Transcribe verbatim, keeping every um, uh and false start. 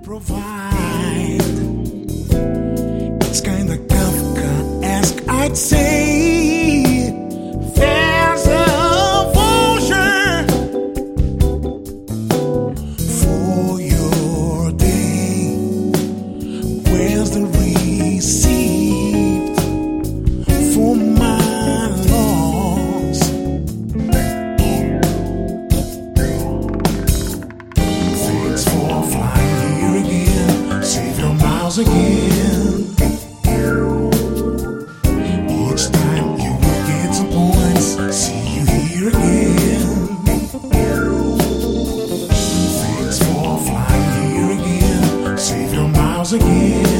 provide. It's kinda Kafka-esque, I'd say. There's a voucher for your day. Where's the receipt for my loss? Thanks for flying here again. Save your miles again. Each time you will get some points. See you here again. Thanks for flying here again. Save your miles again.